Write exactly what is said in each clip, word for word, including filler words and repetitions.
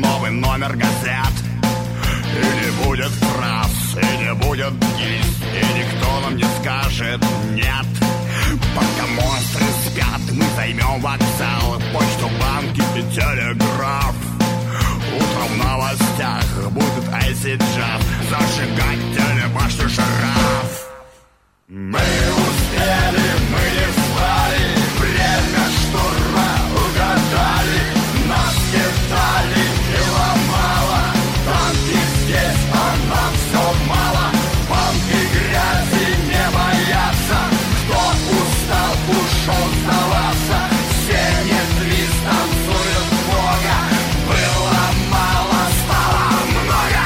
новый номер газет. И не будет фраз, и не будет гильз, и никто нам не скажет нет. Пока монстры спят, мы займем вокзал, почту, банки и телеграф. Утром в новостях будет айсид джаз, зажигать телебашню жираф. Мы успели, мы не спали, время штурма угадали, нас кидали и ломало. Танки здесь, а нам все мало, банки грязи не боятся. Кто устал, ушел сдаваться, все нет-лист танцуют Бога. Было мало, стало много.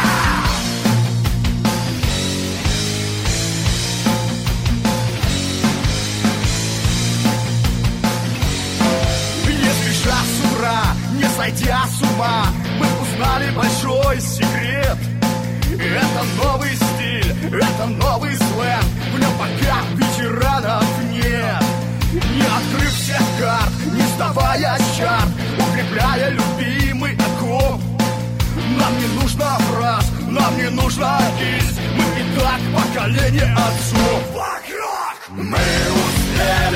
Не спеша с утра, не сойдя с ума, мы узнали большой секрет. Это новый стиль, это новый сленг, в нем пока ветеранов нет. Не открыв всех карт, не сдавая чарт, укрепляя любимый окоп. Нам не нужно фраз, нам не нужно кисть, мы и так поколение отцов. Мы успели.